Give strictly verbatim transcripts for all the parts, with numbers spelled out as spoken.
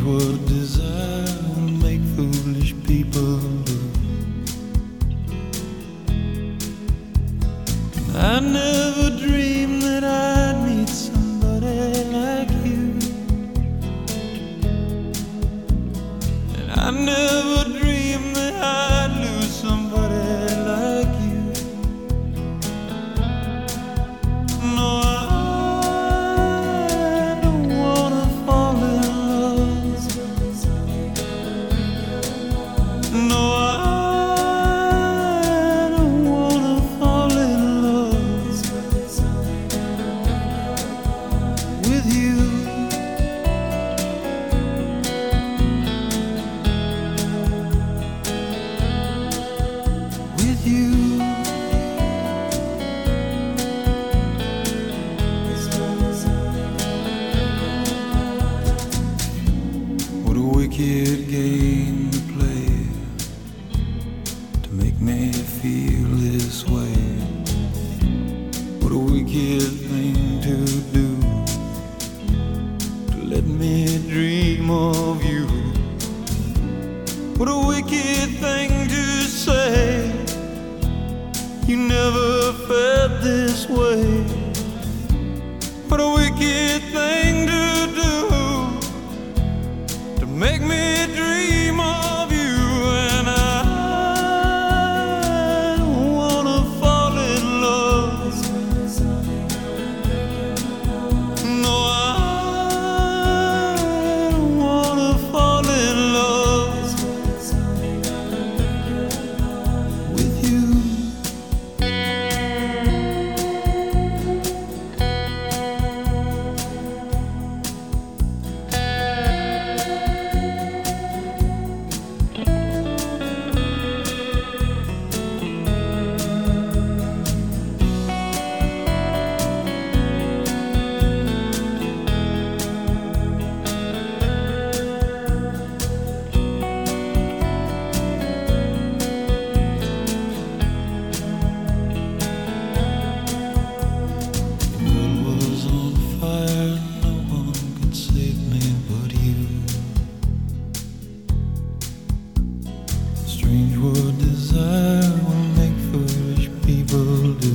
what desire will make foolish people do. I never dreamed that I'd meet somebody like you, and I never dreamed that I'd lose somebody like you. No, I don't wanna fall in love. No, I don't wanna fall in love with you. With you. What a wicked game to play to make me feel this way. What a wicked thing to do to let me dream of you. What a wicked thing to say. You never felt this way. What a wicked thing to do to make me dream of you. And I don't wanna fall in love. No, I don't wanna fall in love with you. Strange what desire will make foolish people do.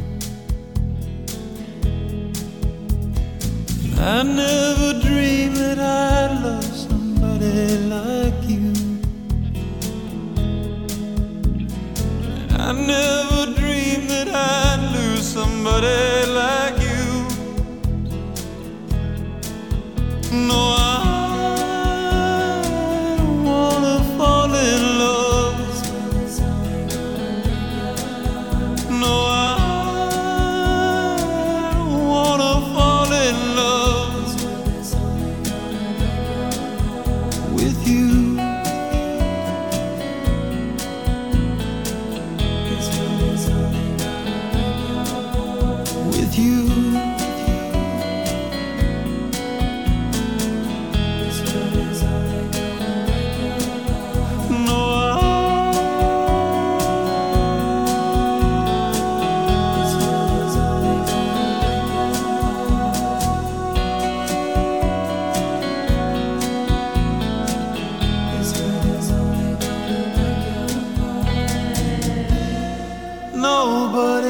I never dreamed that I'd love somebody like you, and I never dreamed that I'd lose somebody like you. No, I don't wanna fall in love. No, I don't wanna fall in love with you. With you. No, nobody